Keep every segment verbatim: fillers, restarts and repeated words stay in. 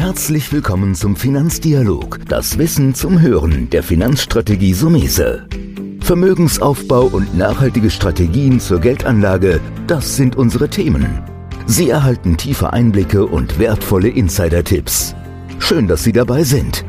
Herzlich willkommen zum Finanzdialog, das Wissen zum Hören der Finanzstrategie Sumese. Vermögensaufbau und nachhaltige Strategien zur Geldanlage, das sind unsere Themen. Sie erhalten tiefe Einblicke und wertvolle Insider-Tipps. Schön, dass Sie dabei sind.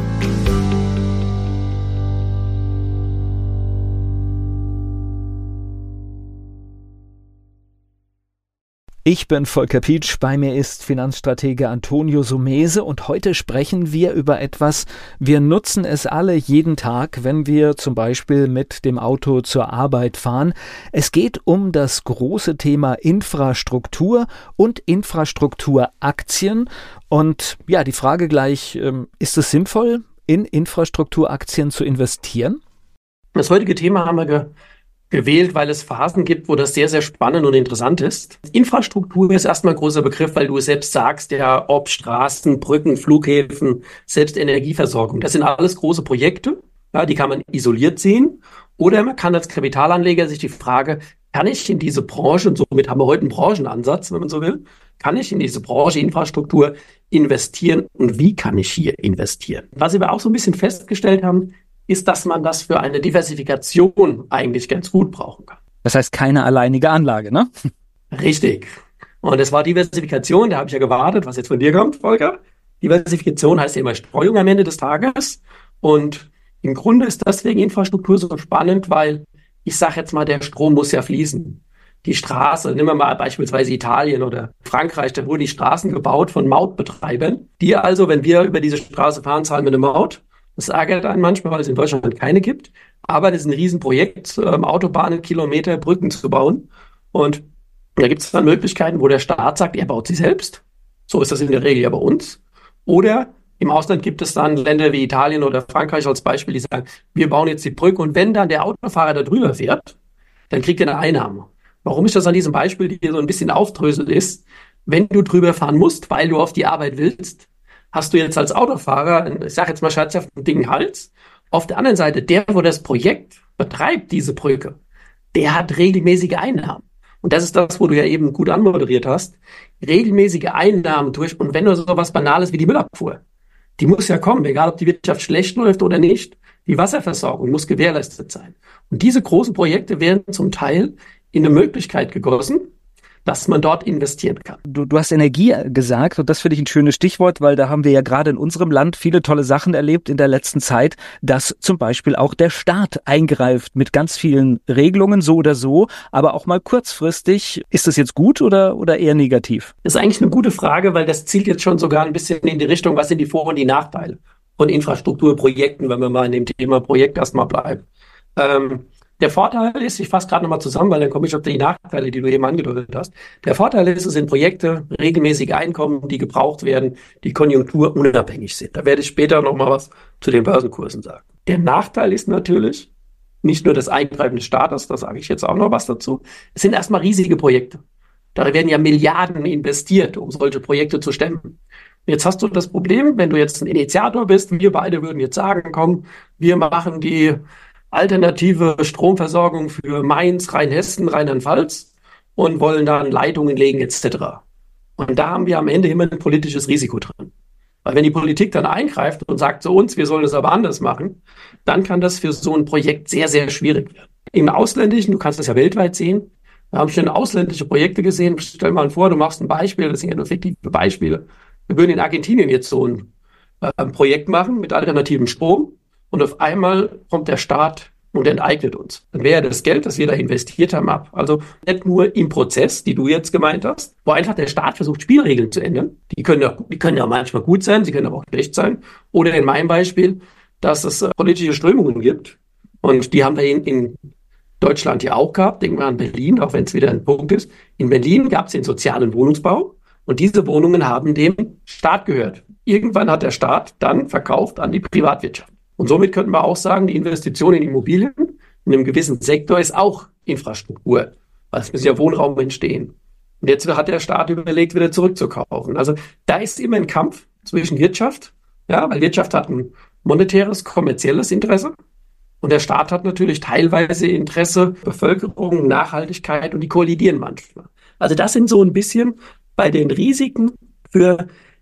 Ich bin Volker Pietsch, bei mir ist Finanzstratege Antonio Sumese und heute sprechen wir über etwas, wir nutzen es alle jeden Tag, wenn wir zum Beispiel mit dem Auto zur Arbeit fahren. Es geht um das große Thema Infrastruktur und Infrastrukturaktien und ja, die Frage gleich, ist es sinnvoll, in Infrastrukturaktien zu investieren? Das heutige Thema haben wir ge gewählt, weil es Phasen gibt, wo das sehr, sehr spannend und interessant ist. Infrastruktur ist erstmal ein großer Begriff, weil du es selbst sagst, ja, ob Straßen, Brücken, Flughäfen, selbst Energieversorgung. Das sind alles große Projekte, ja, die kann man isoliert sehen. Oder man kann als Kapitalanleger sich die Frage, kann ich in diese Branche, und somit haben wir heute einen Branchenansatz, wenn man so will, kann ich in diese Branche Infrastruktur investieren und wie kann ich hier investieren? Was wir auch so ein bisschen festgestellt haben, ist, dass man das für eine Diversifikation eigentlich ganz gut brauchen kann. Das heißt, keine alleinige Anlage, ne? Richtig. Und es war Diversifikation, da habe ich ja gewartet, was jetzt von dir kommt, Volker. Diversifikation heißt ja immer Streuung am Ende des Tages. Und im Grunde ist deswegen Infrastruktur so spannend, weil ich sage jetzt mal, der Strom muss ja fließen. Die Straße, nehmen wir mal beispielsweise Italien oder Frankreich, da wurden die Straßen gebaut von Mautbetreibern, die also, wenn wir über diese Straße fahren, zahlen wir eine Maut. Das ärgert einen manchmal, weil es in Deutschland keine gibt. Aber das ist ein Riesenprojekt, ähm, Autobahnen, Kilometer, Brücken zu bauen. Und da gibt es dann Möglichkeiten, wo der Staat sagt, er baut sie selbst. So ist das in der Regel ja bei uns. Oder im Ausland gibt es dann Länder wie Italien oder Frankreich als Beispiel, die sagen, wir bauen jetzt die Brücke. Und wenn dann der Autofahrer da drüber fährt, dann kriegt er eine Einnahme. Warum ich das an diesem Beispiel hier so ein bisschen aufdröselt ist, wenn du drüber fahren musst, weil du auf die Arbeit willst, hast du jetzt als Autofahrer, ich sage jetzt mal scherzhaft, einen dicken Hals. Auf der anderen Seite, der, wo das Projekt betreibt, diese Brücke, der hat regelmäßige Einnahmen. Und das ist das, wo du ja eben gut anmoderiert hast. Regelmäßige Einnahmen durch, und wenn nur so was Banales wie die Müllabfuhr, die muss ja kommen, egal ob die Wirtschaft schlecht läuft oder nicht. Die Wasserversorgung muss gewährleistet sein. Und diese großen Projekte werden zum Teil in eine Möglichkeit gegossen, dass man dort investieren kann. Du, du hast Energie gesagt und das finde ich ein schönes Stichwort, weil da haben wir ja gerade in unserem Land viele tolle Sachen erlebt in der letzten Zeit, dass zum Beispiel auch der Staat eingreift mit ganz vielen Regelungen, so oder so, aber auch mal kurzfristig. Ist das jetzt gut oder, oder eher negativ? Das ist eigentlich eine gute Frage, weil das zielt jetzt schon sogar ein bisschen in die Richtung, was sind die Vor- und die Nachteile von Infrastrukturprojekten, wenn wir mal in dem Thema Projekt erstmal bleiben. Ähm, Der Vorteil ist, ich fasse gerade nochmal zusammen, weil dann komme ich auf die Nachteile, die du eben angedeutet hast. Der Vorteil ist, es sind Projekte, regelmäßige Einkommen, die gebraucht werden, die konjunkturunabhängig sind. Da werde ich später nochmal was zu den Börsenkursen sagen. Der Nachteil ist natürlich nicht nur das Eingreifen des Staates, da sage ich jetzt auch noch was dazu. Es sind erstmal riesige Projekte. Da werden ja Milliarden investiert, um solche Projekte zu stemmen. Jetzt hast du das Problem, wenn du jetzt ein Initiator bist, wir beide würden jetzt sagen, komm, wir machen die alternative Stromversorgung für Mainz, Rheinhessen, Rheinland-Pfalz und wollen dann Leitungen legen et cetera. Und da haben wir am Ende immer ein politisches Risiko drin. Weil wenn die Politik dann eingreift und sagt zu uns, wir sollen es aber anders machen, dann kann das für so ein Projekt sehr, sehr schwierig werden. Im Ausländischen, du kannst das ja weltweit sehen, wir haben schon ausländische Projekte gesehen. Stell mal vor, du machst ein Beispiel, das sind ja nur fiktive Beispiele. Wir würden in Argentinien jetzt so ein, äh, ein Projekt machen mit alternativem Strom. Und auf einmal kommt der Staat und enteignet uns. Dann wäre das Geld, das wir da investiert haben, ab. Also nicht nur im Prozess, die du jetzt gemeint hast, wo einfach der Staat versucht, Spielregeln zu ändern. Die können ja, die können ja manchmal gut sein, sie können aber auch schlecht sein. Oder in meinem Beispiel, dass es äh, politische Strömungen gibt. Und die haben wir in, in Deutschland ja auch gehabt. Denken wir an Berlin, auch wenn es wieder ein Punkt ist. In Berlin gab es den sozialen Wohnungsbau. Und diese Wohnungen haben dem Staat gehört. Irgendwann hat der Staat dann verkauft an die Privatwirtschaft. Und somit könnten wir auch sagen, die Investition in Immobilien in einem gewissen Sektor ist auch Infrastruktur, weil es muss ja Wohnraum entstehen. Und jetzt hat der Staat überlegt, wieder zurückzukaufen. Also da ist immer ein Kampf zwischen Wirtschaft, ja, weil Wirtschaft hat ein monetäres, kommerzielles Interesse und der Staat hat natürlich teilweise Interesse, Bevölkerung, Nachhaltigkeit und die kollidieren manchmal. Also das sind so ein bisschen bei den Risiken für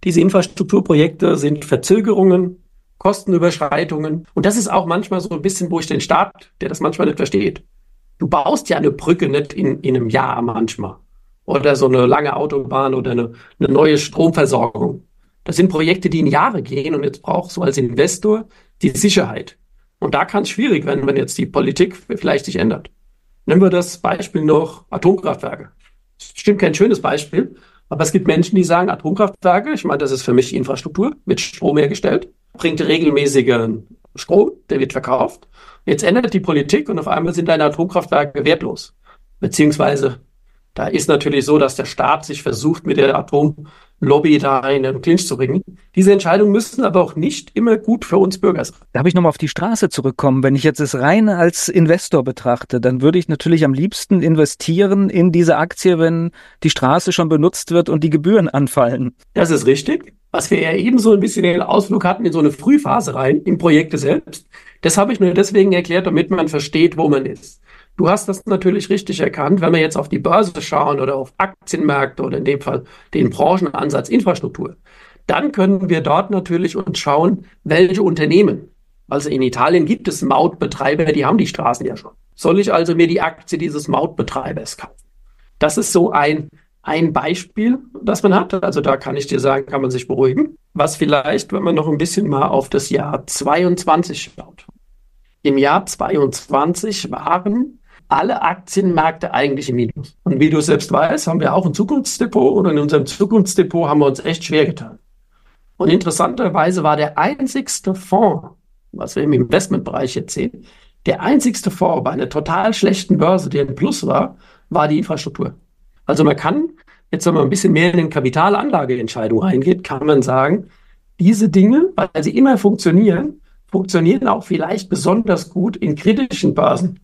Diese Infrastrukturprojekte sind Verzögerungen, Kostenüberschreitungen. Und das ist auch manchmal so ein bisschen, wo ich den Staat, der das manchmal nicht versteht. Du baust ja eine Brücke nicht in, in einem Jahr manchmal. Oder so eine lange Autobahn oder eine, eine neue Stromversorgung. Das sind Projekte, die in Jahre gehen, und jetzt brauchst du als Investor die Sicherheit. Und da kann es schwierig werden, wenn jetzt die Politik vielleicht sich ändert. Nehmen wir das Beispiel noch Atomkraftwerke. Das ist bestimmt kein schönes Beispiel, aber es gibt Menschen, die sagen, Atomkraftwerke, ich meine, das ist für mich Infrastruktur, wird Strom hergestellt, bringt regelmäßigen Strom, der wird verkauft. Jetzt ändert die Politik und auf einmal sind deine Atomkraftwerke wertlos. Beziehungsweise da ist natürlich so, dass der Staat sich versucht, mit der Atomlobby da in einen Clinch zu bringen. Diese Entscheidungen müssen aber auch nicht immer gut für uns Bürger sein. Darf ich nochmal auf die Straße zurückkommen? Wenn ich jetzt es rein als Investor betrachte, dann würde ich natürlich am liebsten investieren in diese Aktie, wenn die Straße schon benutzt wird und die Gebühren anfallen. Das ist richtig. Was wir ja eben so ein bisschen den Ausflug hatten in so eine Frühphase rein, in Projekte selbst, das habe ich nur deswegen erklärt, damit man versteht, wo man ist. Du hast das natürlich richtig erkannt, wenn wir jetzt auf die Börse schauen oder auf Aktienmärkte oder in dem Fall den Branchenansatz Infrastruktur, dann können wir dort natürlich uns schauen, welche Unternehmen. Also in Italien gibt es Mautbetreiber, die haben die Straßen ja schon. Soll ich also mir die Aktie dieses Mautbetreibers kaufen? Das ist so ein, ein Beispiel, das man hat. Also da kann ich dir sagen, kann man sich beruhigen. Was vielleicht, wenn man noch ein bisschen mal auf das Jahr zweiundzwanzig schaut. Im Jahr zweiundzwanzig waren alle Aktienmärkte eigentlich im Minus. Und wie du selbst weißt, haben wir auch ein Zukunftsdepot, und in unserem Zukunftsdepot haben wir uns echt schwer getan. Und interessanterweise war der einzigste Fonds, was wir im Investmentbereich jetzt sehen, der einzigste Fonds bei einer total schlechten Börse, der ein Plus war, war die Infrastruktur. Also man kann, jetzt wenn man ein bisschen mehr in den Kapitalanlageentscheidung reingeht, kann man sagen, diese Dinge, weil sie immer funktionieren, funktionieren auch vielleicht besonders gut in kritischen Börsenphasen.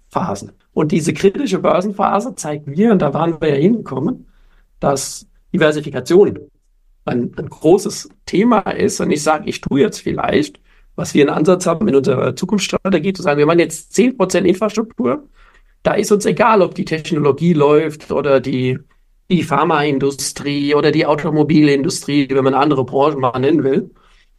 Und diese kritische Börsenphase zeigt mir, und da waren wir ja hingekommen, dass Diversifikation ein, ein großes Thema ist. Und ich sage, ich tue jetzt vielleicht, was wir einen Ansatz haben in unserer Zukunftsstrategie, zu sagen, wir machen jetzt zehn Prozent Infrastruktur. Da ist uns egal, ob die Technologie läuft oder die, die Pharmaindustrie oder die Automobilindustrie, wenn man andere Branchen mal nennen will.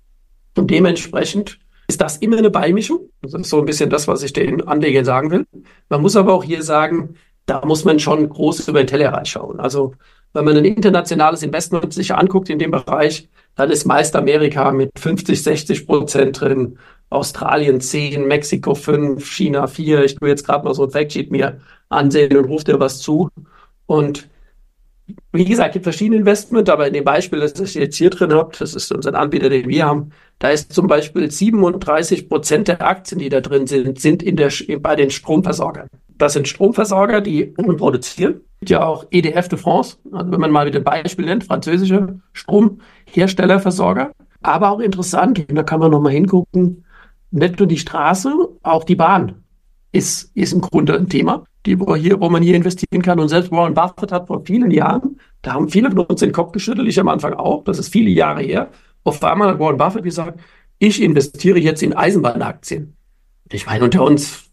Und dementsprechend ist das immer eine Beimischung. Das ist so ein bisschen das, was ich den Anlegern sagen will. Man muss aber auch hier sagen, da muss man schon groß über den Tellerrand schauen. Also wenn man ein internationales Investment sich anguckt in dem Bereich, dann ist meist Amerika mit fünfzig, sechzig Prozent drin, Australien zehn, Mexiko fünf, China vier. Ich will jetzt gerade mal so ein Factsheet mir ansehen und rufe dir was zu. Und wie gesagt, es gibt verschiedene Investments, aber in dem Beispiel, das ich jetzt hier drin habe, das ist unser Anbieter, den wir haben, da ist zum Beispiel siebenunddreißig Prozent der Aktien, die da drin sind, sind in der, bei den Stromversorgern. Das sind Stromversorger, die produzieren. Ja auch E D F de France, also wenn man mal wieder ein Beispiel nennt, französische Stromherstellerversorger. Aber auch interessant, und da kann man nochmal hingucken, nicht nur die Straße, auch die Bahn ist, ist im Grunde ein Thema, die, wo, hier, wo man hier investieren kann. Und selbst Warren Buffett hat vor vielen Jahren, da haben viele von uns den Kopf geschüttelt, ich am Anfang auch, das ist viele Jahre her, auf einmal hat Warren Buffett gesagt, ich investiere jetzt in Eisenbahnaktien. Ich meine, unter uns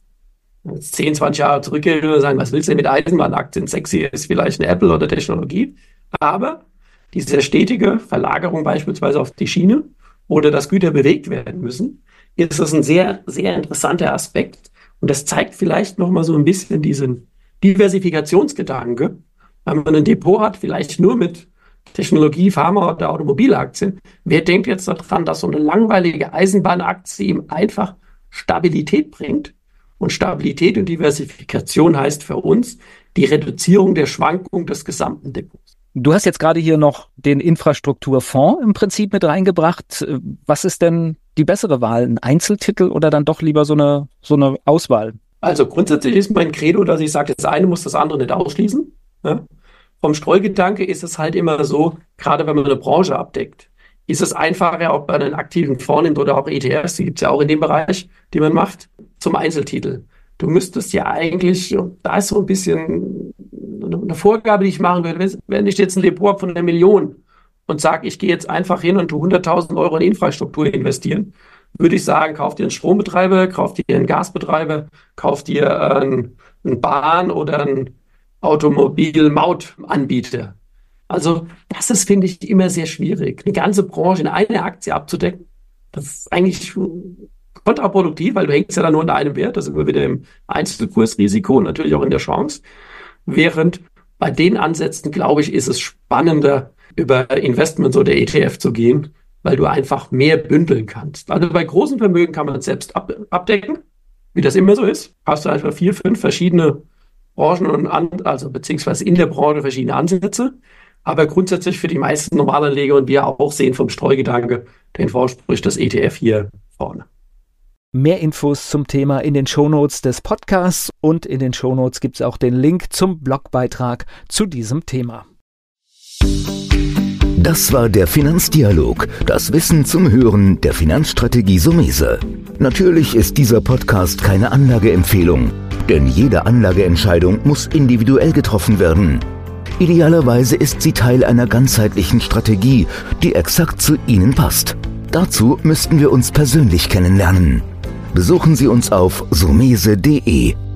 zehn, zwanzig Jahre zurückgehen und sagen, was willst du denn mit Eisenbahnaktien? Sexy ist vielleicht eine Apple oder Technologie. Aber diese stetige Verlagerung beispielsweise auf die Schiene oder dass Güter bewegt werden müssen, ist das ein sehr, sehr interessanter Aspekt. Und das zeigt vielleicht nochmal so ein bisschen diesen Diversifikationsgedanke. Wenn man ein Depot hat, vielleicht nur mit Technologie, Pharma oder Automobilaktien, wer denkt jetzt daran, dass so eine langweilige Eisenbahnaktie ihm einfach Stabilität bringt? Und Stabilität und Diversifikation heißt für uns die Reduzierung der Schwankung des gesamten Depots. Du hast jetzt gerade hier noch den Infrastrukturfonds im Prinzip mit reingebracht. Was ist denn die bessere Wahl? Ein Einzeltitel oder dann doch lieber so eine, so eine Auswahl? Also grundsätzlich ist mein Credo, dass ich sage, das eine muss das andere nicht ausschließen. Ja? Vom Streugedanke ist es halt immer so, gerade wenn man eine Branche abdeckt, ist es einfacher, ob man einen aktiven Fonds nimmt oder auch E T Fs, die gibt es ja auch in dem Bereich, die man macht, zum Einzeltitel. Du müsstest ja eigentlich, und da ist so ein bisschen eine Vorgabe, die ich machen würde, wenn ich jetzt ein Depot habe von einer Million und sage, ich gehe jetzt einfach hin und tu hunderttausend Euro in Infrastruktur investieren, würde ich sagen, kauf dir einen Strombetreiber, kauf dir einen Gasbetreiber, kauf dir einen, einen Bahn- oder einen Automobilmautanbieter. Also das ist, finde ich, immer sehr schwierig. Eine ganze Branche in eine Aktie abzudecken, das ist eigentlich kontraproduktiv, weil du hängst ja dann nur in einem Wert, das sind wir wieder im Einzelkursrisiko und natürlich auch in der Chance. Während bei den Ansätzen, glaube ich, ist es spannender, über Investments oder E T F zu gehen, weil du einfach mehr bündeln kannst. Also bei großen Vermögen kann man es selbst ab, abdecken, wie das immer so ist. Hast du einfach vier, fünf verschiedene Branchen und an, also beziehungsweise in der Branche verschiedene Ansätze. Aber grundsätzlich für die meisten Normalanleger und wir auch sehen vom Streugedanke den Vorsprung das E T F hier vorne. Mehr Infos zum Thema in den Shownotes des Podcasts und in den Shownotes gibt es auch den Link zum Blogbeitrag zu diesem Thema. Das war der Finanzdialog, das Wissen zum Hören der Finanzstrategie Sumese. Natürlich ist dieser Podcast keine Anlageempfehlung, denn jede Anlageentscheidung muss individuell getroffen werden. Idealerweise ist sie Teil einer ganzheitlichen Strategie, die exakt zu Ihnen passt. Dazu müssten wir uns persönlich kennenlernen. Besuchen Sie uns auf sumese punkt de.